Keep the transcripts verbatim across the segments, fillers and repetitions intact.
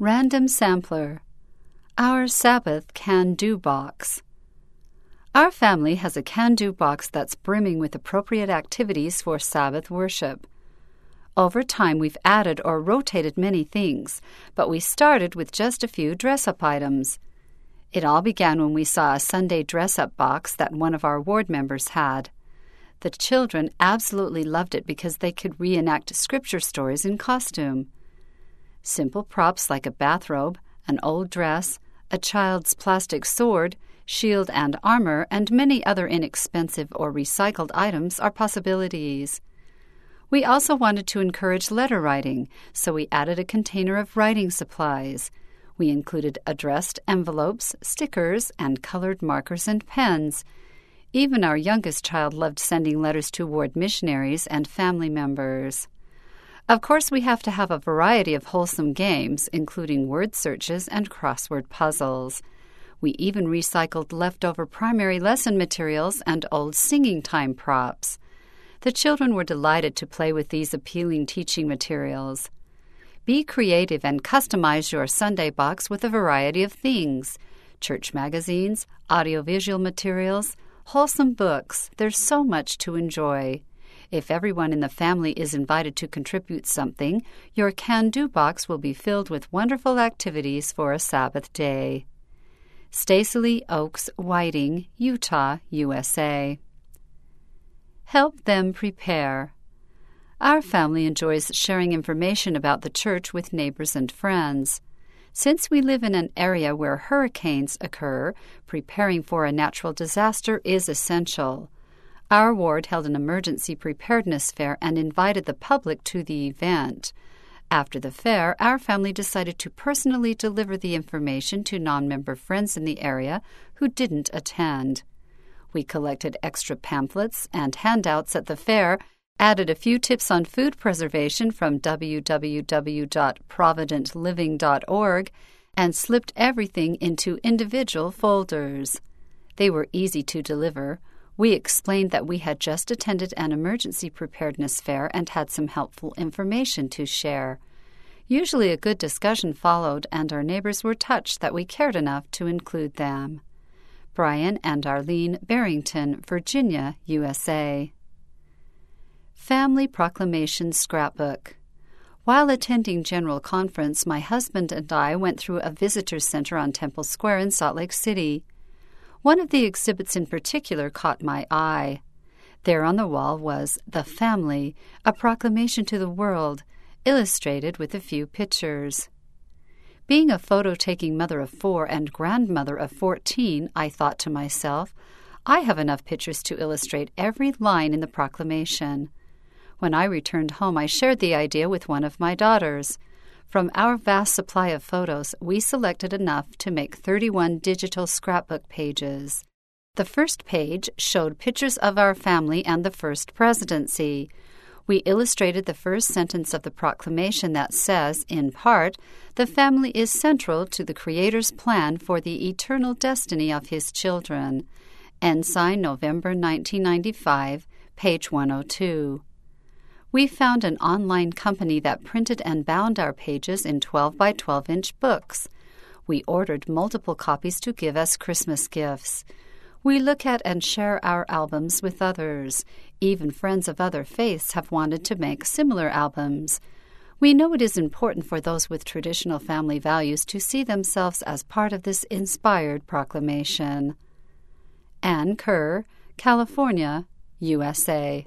Random Sampler. Our Sabbath Can-Do Box. Our family has a can-do box that's brimming with appropriate activities for Sabbath worship. Over time, we've added or rotated many things, but we started with just a few dress-up items. It all began when we saw a Sunday dress-up box that one of our ward members had. The children absolutely loved it because they could reenact scripture stories in costume. Simple props like a bathrobe, an old dress, a child's plastic sword, shield and armor, and many other inexpensive or recycled items are possibilities. We also wanted to encourage letter writing, so we added a container of writing supplies. We included addressed envelopes, stickers, and colored markers and pens. Even our youngest child loved sending letters to ward missionaries and family members. Of course, we have to have a variety of wholesome games, including word searches and crossword puzzles. We even recycled leftover primary lesson materials and old singing time props. The children were delighted to play with these appealing teaching materials. Be creative and customize your Sunday box with a variety of things: church magazines, audiovisual materials, wholesome books. There's so much to enjoy. If everyone in the family is invited to contribute something, your can-do box will be filled with wonderful activities for a Sabbath day. Stacey Oaks Whiting, Utah, U S A. Help them prepare. Our family enjoys sharing information about the church with neighbors and friends. Since we live in an area where hurricanes occur, preparing for a natural disaster is essential. Our ward held an emergency preparedness fair and invited the public to the event. After the fair, our family decided to personally deliver the information to non-member friends in the area who didn't attend. We collected extra pamphlets and handouts at the fair, added a few tips on food preservation from w w w dot provident living dot org, and slipped everything into individual folders. They were easy to deliver. We explained that we had just attended an emergency preparedness fair and had some helpful information to share. Usually a good discussion followed, and our neighbors were touched that we cared enough to include them. Brian and Arlene Barrington, Virginia, U S A. Family Proclamation Scrapbook. While attending General Conference, my husband and I went through a visitor center on Temple Square in Salt Lake City. One of the exhibits in particular caught my eye. There on the wall was The Family, a proclamation to the world, illustrated with a few pictures. Being a photo-taking mother of four and grandmother of fourteen, I thought to myself, I have enough pictures to illustrate every line in the proclamation. When I returned home, I shared the idea with one of my daughters. From our vast supply of photos, we selected enough to make thirty-one digital scrapbook pages. The first page showed pictures of our family and the first presidency. We illustrated the first sentence of the proclamation that says, in part, the family is central to the Creator's plan for the eternal destiny of His children. Ensign, November nineteen ninety-five, page one oh two. We found an online company that printed and bound our pages in twelve by twelve inch books. We ordered multiple copies to give as Christmas gifts. We look at and share our albums with others. Even friends of other faiths have wanted to make similar albums. We know it is important for those with traditional family values to see themselves as part of this inspired proclamation. Ann Kerr, California, U S A.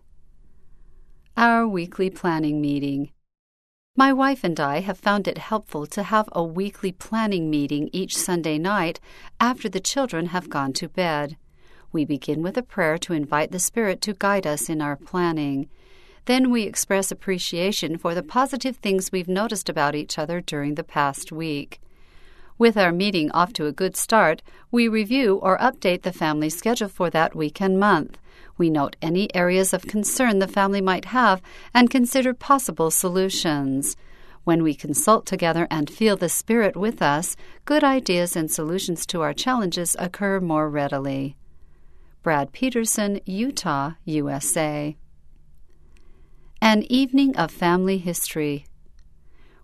Our weekly planning meeting. My wife and I have found it helpful to have a weekly planning meeting each Sunday night after the children have gone to bed. We begin with a prayer to invite the Spirit to guide us in our planning. Then we express appreciation for the positive things we've noticed about each other during the past week. With our meeting off to a good start, we review or update the family schedule for that week and month. We note any areas of concern the family might have and consider possible solutions. When we consult together and feel the Spirit with us, good ideas and solutions to our challenges occur more readily. Brad Peterson, Utah, U S A. An Evening of Family History.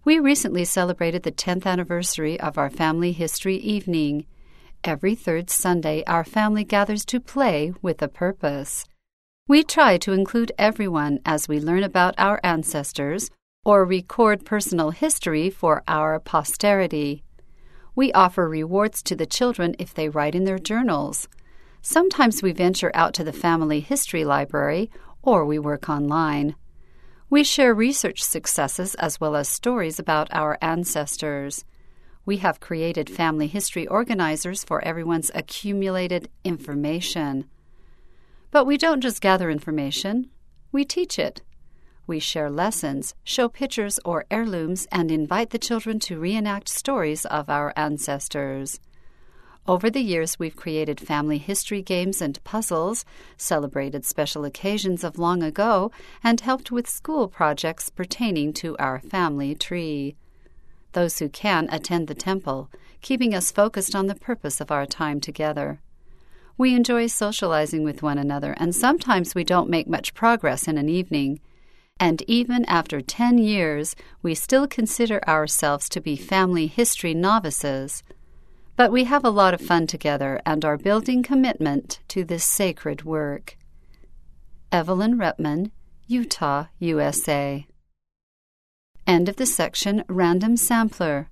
We recently celebrated the tenth anniversary of our Family History Evening. Every third Sunday, our family gathers to play with a purpose. We try to include everyone as we learn about our ancestors or record personal history for our posterity. We offer rewards to the children if they write in their journals. Sometimes we venture out to the family history library or we work online. We share research successes as well as stories about our ancestors. We have created family history organizers for everyone's accumulated information. But we don't just gather information, we teach it. We share lessons, show pictures or heirlooms, and invite the children to reenact stories of our ancestors. Over the years, we've created family history games and puzzles, celebrated special occasions of long ago, and helped with school projects pertaining to our family tree. Those who can attend the temple, keeping us focused on the purpose of our time together. We enjoy socializing with one another, and sometimes we don't make much progress in an evening. And even after ten years, we still consider ourselves to be family history novices. But we have a lot of fun together and are building commitment to this sacred work. Evelyn Repman, Utah, U S A. End of the section Random Sampler.